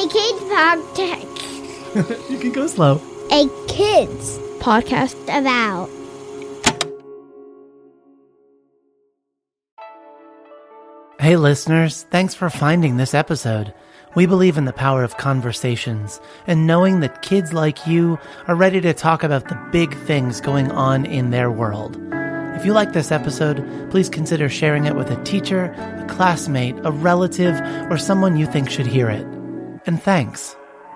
A kids podcast. You can go slow. A kids podcast about. Hey listeners, thanks for finding this episode. We believe in the power of conversations and knowing that kids like you are ready to talk about the big things going on in their world. If you like this episode, please consider sharing it with a teacher, a classmate, a relative, or someone you think should hear it. And thanks.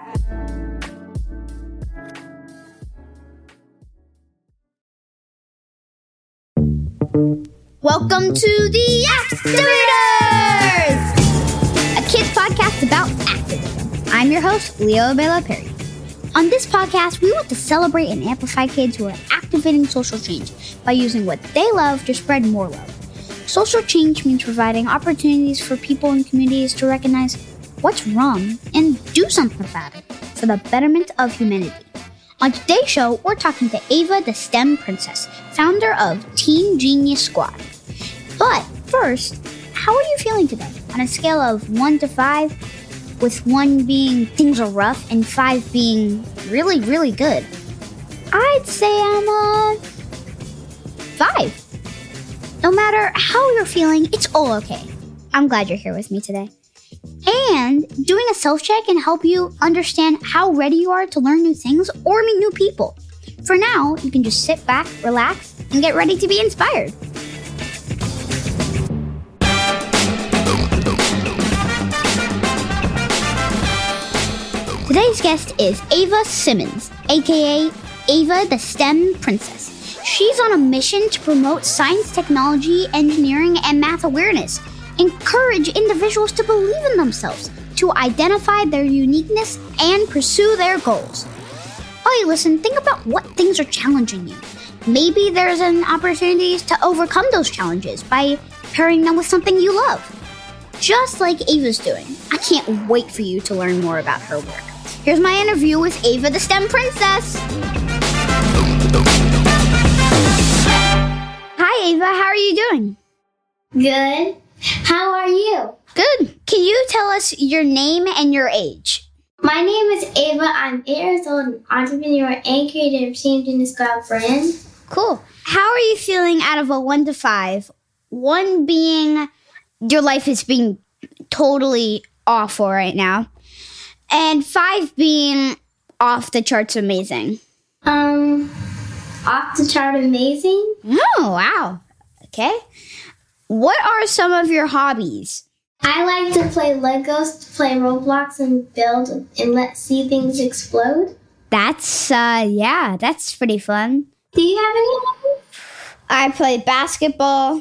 Welcome to the Activators! A kids podcast about activism. I'm your host, Leo Bela Perry. On this podcast, we want to celebrate and amplify kids who are activating social change by using what they love to spread more love. Social change means providing opportunities for people and communities to recognize what's wrong and do something about it for the betterment of humanity. On today's show, we're talking to Ava the STEM Princess, founder of Teen Genius Squad. But first, how are you feeling today? On a scale of 1 to 5, with 1 being things are rough and 5 being really, really good, I'd say I'm 5. No matter how you're feeling, it's all okay. I'm glad you're here with me today. And doing a self-check can help you understand how ready you are to learn new things or meet new people. For now, you can just sit back, relax, and get ready to be inspired. Today's guest is Ava Simmons, aka Ava the STEM Princess. She's on a mission to promote science, technology, engineering, and math awareness. Encourage individuals to believe in themselves, to identify their uniqueness, and pursue their goals. While you listen, think about what things are challenging you. Maybe there's an opportunity to overcome those challenges by pairing them with something you love. Just like Ava's doing. I can't wait for you to learn more about her work. Here's my interview with Ava the STEM Princess. Hi Ava, how are you doing? Good. How are you? Good. Can you tell us your name and your age? My name is Ava. I'm 8 years old, an entrepreneur and creator of Teen Genius Squad brand. Cool. How are you feeling out of a 1 to 5? 1 being your life is being totally awful right now, and 5 being off the charts amazing. Off the chart amazing? Oh, wow. Okay. What are some of your hobbies? I like to play Legos, to play Roblox, and build and see things explode. That's, that's pretty fun. Do you have any hobbies? I play basketball.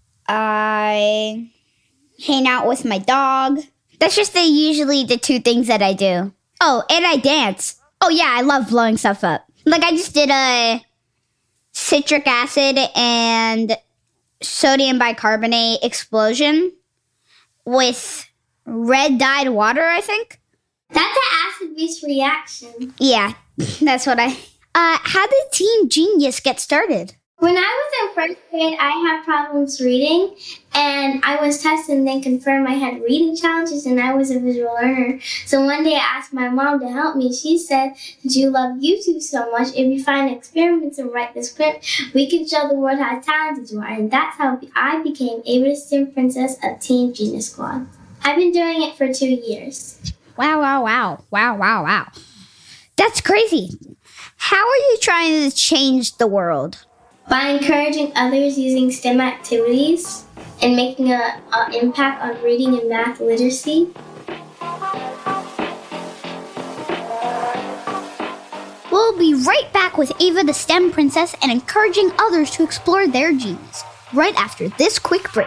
I hang out with my dog. That's just usually the 2 things that I do. Oh, and I dance. Oh, yeah, I love blowing stuff up. Like, I just did a citric acid and sodium bicarbonate explosion with red dyed water, I think. That's an acid-based reaction. Yeah, that's what how did Teen Genius get started? When I was in first grade, I had problems reading, and I was tested and then confirmed I had reading challenges, and I was a visual learner. So one day I asked my mom to help me. She said, "Since you love YouTube so much, if you find experiments and write the script, we can show the world how talented you are." And that's how I became Ava the STEM Princess of Teen Genius Squad. I've been doing it for 2 years. Wow. That's crazy. How are you trying to change the world? By encouraging others using STEM activities and making an impact on reading and math literacy. We'll be right back with Ava the STEM Princess and encouraging others to explore their genius right after this quick break.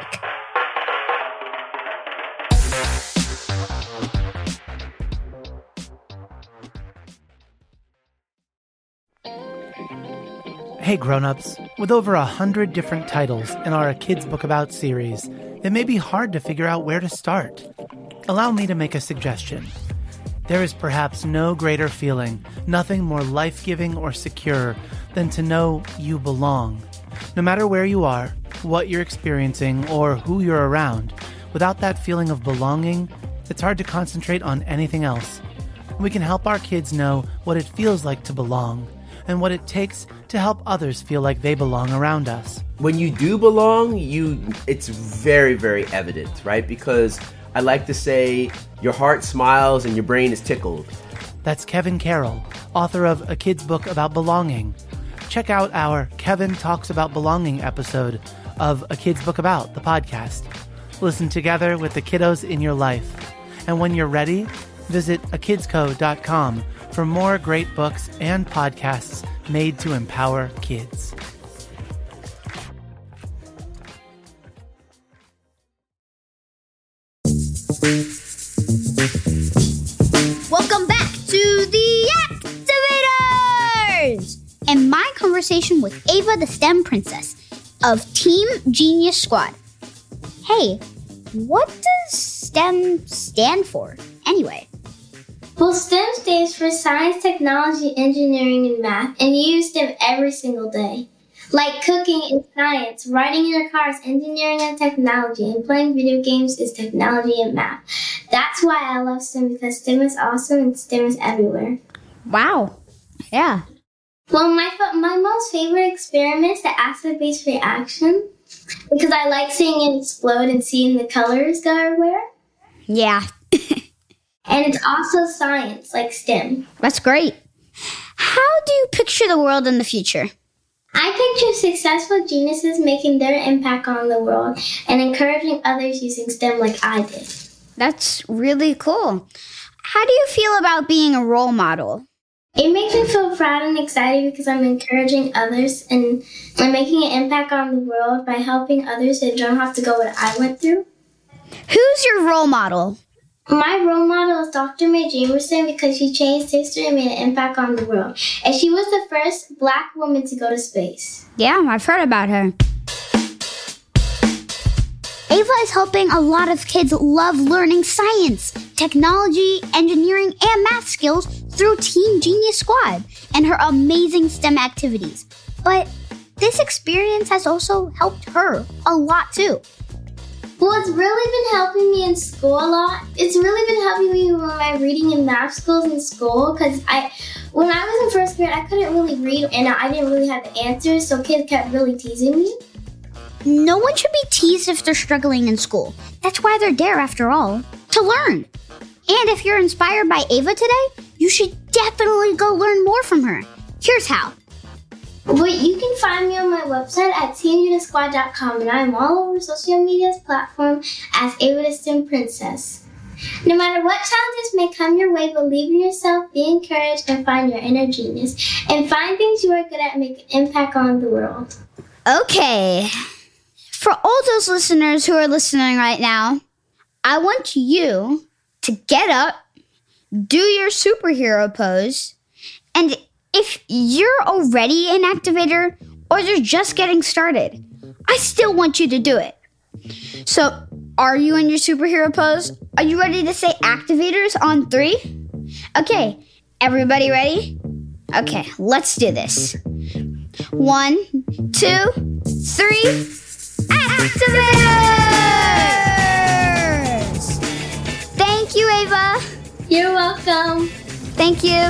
Hey grown-ups, with over 100 different titles in our Kids Book About series, it may be hard to figure out where to start. Allow me to make a suggestion. There is perhaps no greater feeling, nothing more life-giving or secure than to know you belong. No matter where you are, what you're experiencing, or who you're around, without that feeling of belonging, it's hard to concentrate on anything else. We can help our kids know what it feels like to belong and what it takes to help others feel like they belong around us. When you do belong, it's very, very evident, right? Because I like to say your heart smiles and your brain is tickled. That's Kevin Carroll, author of A Kid's Book About Belonging. Check out our Kevin Talks About Belonging episode of A Kid's Book About, the podcast. Listen together with the kiddos in your life. And when you're ready, visit akidsco.com for more great books and podcasts made to empower kids. Welcome back to the Activators! And my conversation with Ava the STEM Princess of Team Genius Squad. Hey, what does STEM stand for anyway? Well, STEM stands for Science, Technology, Engineering, and Math, and you use STEM every single day. Like cooking is science, riding in your car is engineering and technology, and playing video games is technology and math. That's why I love STEM, because STEM is awesome and STEM is everywhere. Wow. Yeah. Well, my most favorite experiment is the acid-base reaction, because I like seeing it explode and seeing the colors go everywhere. Yeah. And it's also science, like STEM. That's great. How do you picture the world in the future? I picture successful geniuses making their impact on the world and encouraging others using STEM like I did. That's really cool. How do you feel about being a role model? It makes me feel proud and excited because I'm encouraging others and I'm making an impact on the world by helping others that don't have to go what I went through. Who's your role model? My role model is Dr. Mae Jamerson because she changed history and made an impact on the world. And she was the first Black woman to go to space. Yeah, I've heard about her. Ava is helping a lot of kids love learning science, technology, engineering, and math skills through Team Genius Squad and her amazing STEM activities. But this experience has also helped her a lot too. Well, it's really been helping me in school a lot. It's really been helping me with my reading and math skills in school because when I was in first grade, I couldn't really read and I didn't really have the answers, so kids kept really teasing me. No one should be teased if they're struggling in school. That's why they're there, after all, to learn. And if you're inspired by Ava today, you should definitely go learn more from her. Here's how. Well, you can find me on my website at teamgeniussquad.com, and I'm all over social media's platform as Ava the STEM Princess. No matter what challenges may come your way, believe in yourself, be encouraged, and find your inner genius. And find things you are good at and make an impact on the world. Okay. For all those listeners who are listening right now, I want you to get up, do your superhero pose, and if you're already an activator or you're just getting started, I still want you to do it. So, are you in your superhero pose? Are you ready to say activators on 3? Okay, everybody ready? Okay, let's do this. 1, 2, 3. Activators! Thank you, Ava. You're welcome. Thank you.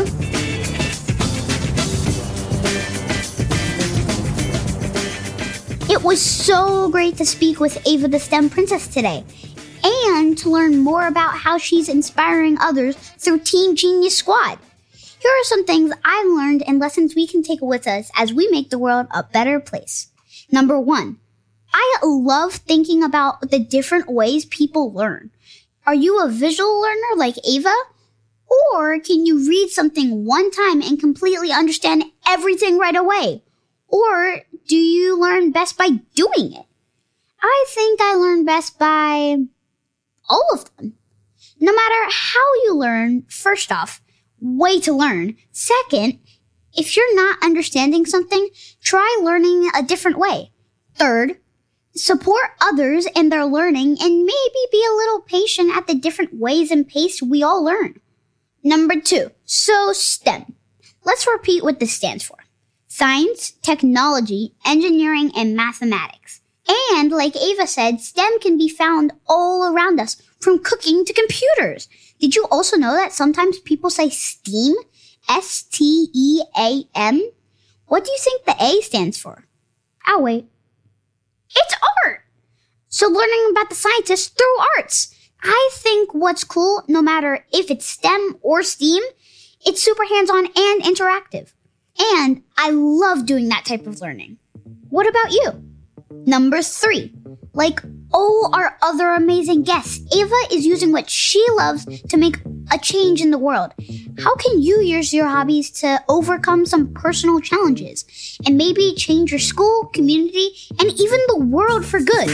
It was so great to speak with Ava the STEM Princess today and to learn more about how she's inspiring others through Team Genius Squad. Here are some things I've learned and lessons we can take with us as we make the world a better place. Number 1, I love thinking about the different ways people learn. Are you a visual learner like Ava? Or can you read something one time and completely understand everything right away? Or do you learn best by doing it? I think I learn best by all of them. No matter how you learn, first off, way to learn. Second, if you're not understanding something, try learning a different way. Third, support others in their learning and maybe be a little patient at the different ways and pace we all learn. Number 2, so STEM. Let's repeat what this stands for. Science, technology, engineering, and mathematics. And like Ava said, STEM can be found all around us, from cooking to computers. Did you also know that sometimes people say STEAM? S-T-E-A-M? What do you think the A stands for? I'll wait. It's art! So learning about the scientists through arts. I think what's cool, no matter if it's STEM or STEAM, it's super hands-on and interactive. And I love doing that type of learning. What about you? Number 3. Like all our other amazing guests, Ava is using what she loves to make a change in the world. How can you use your hobbies to overcome some personal challenges and maybe change your school, community, and even the world for good?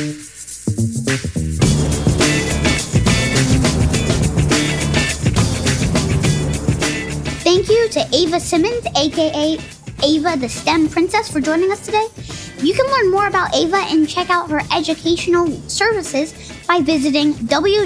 Thank you to Ava Simmons, aka Ava the STEM Princess, for joining us today. You can learn more about Ava and check out her educational services by visiting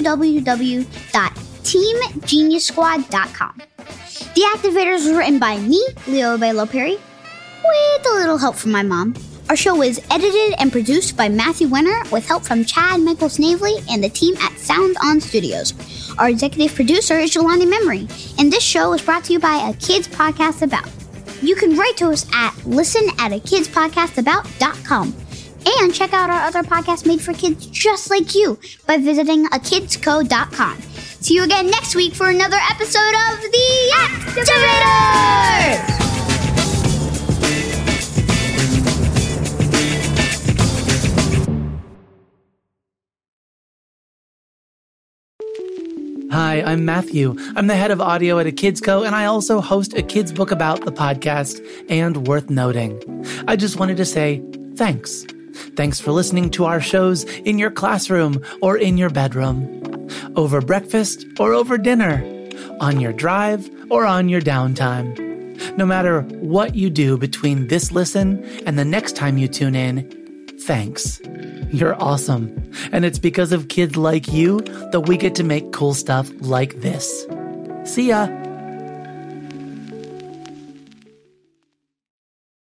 www.teamgeniussquad.com. The Activators was written by me, Leo Bello Perry, with a little help from my mom. Our show is edited and produced by Matthew Winter with help from Chad Michael-Snavely and the team at Sound On Studios. Our executive producer is Jelani Memory, and this show is brought to you by A Kids Podcast About. You can write to us at listen@akidspodcastabout.com and check out our other podcasts made for kids just like you by visiting akidsco.com. See you again next week for another episode of The Activators! Hi, I'm Matthew. I'm the head of audio at A Kids Co, and I also host a kids book about the podcast. And worth noting, I just wanted to say thanks. Thanks for listening to our shows in your classroom or in your bedroom, over breakfast or over dinner, on your drive or on your downtime. No matter what you do between this listen and the next time you tune in, thanks. You're awesome. And it's because of kids like you that we get to make cool stuff like this. See ya.